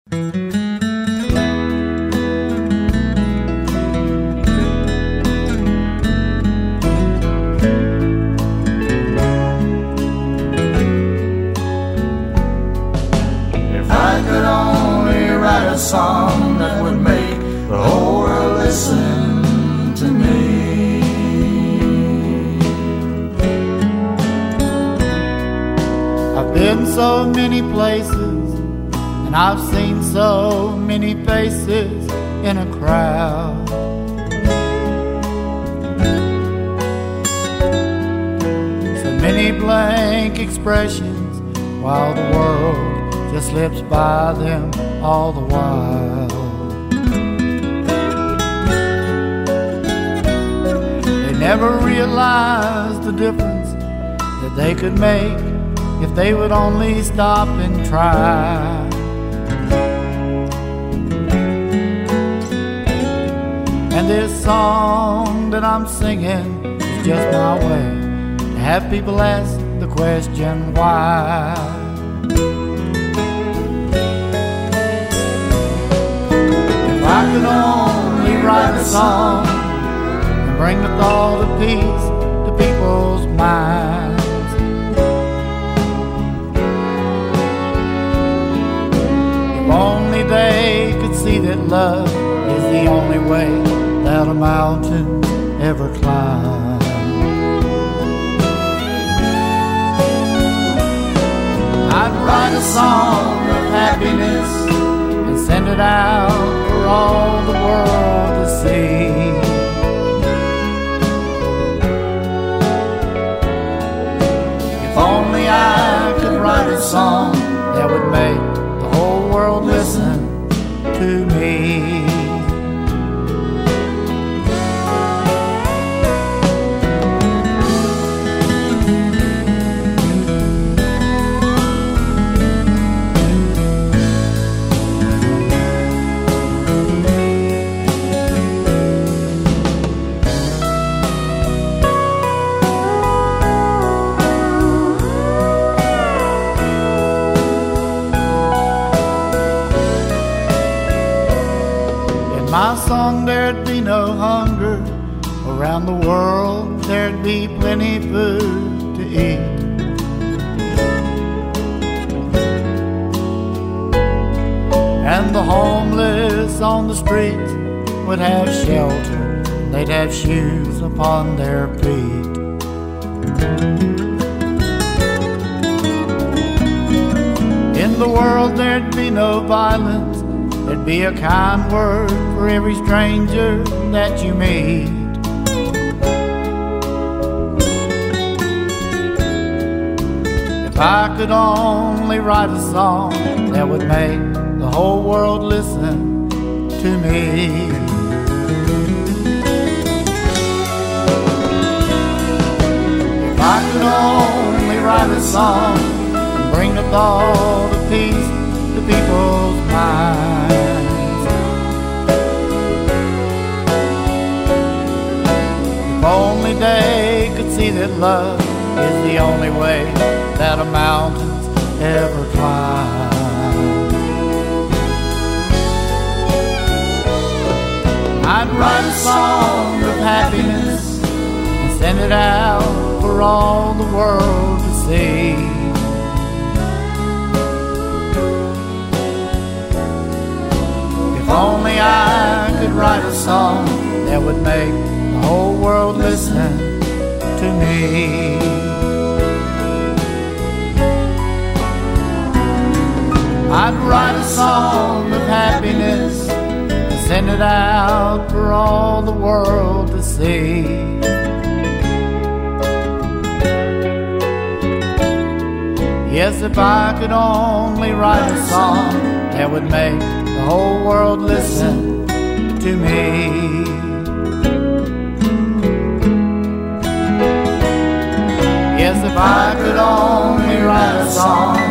If I could only write a song that would make the whole world listen to me. I've been so many places, and I've seen so many faces in a crowd. So many blank expressions while the world just slips by them all the while. They never realized the difference that they could make if they would only stop and try. And this song that I'm singing is just my way to have people ask the question why. If I could only write a song and bring the thought of peace to people's minds, if only they could see that love is the only way that a mountain ever climbed. I'd write a song of happiness and send it out for all the world to see. If only I could write a song that would make the whole world listen to me. My song, there'd be no hunger. Around the world, there'd be plenty food to eat. And the homeless on the streets would have shelter. They'd have shoes upon their feet. In the world, there'd be no violence. There'd be a kind word for every stranger that you meet. If I could only write a song that would make the whole world listen to me. If I could only write a song and bring the thought of peace to people's minds. If only they could see that love is the only way that a mountain's ever climbed. I'd write a song of happiness and send it out for all the world to see. If only I could write a song that would make the whole world listen to me. I'd write a song of happiness and send it out for all the world to see. Yes, if I could only write a song that would make the whole world listen to me. Yes, if I could only write a song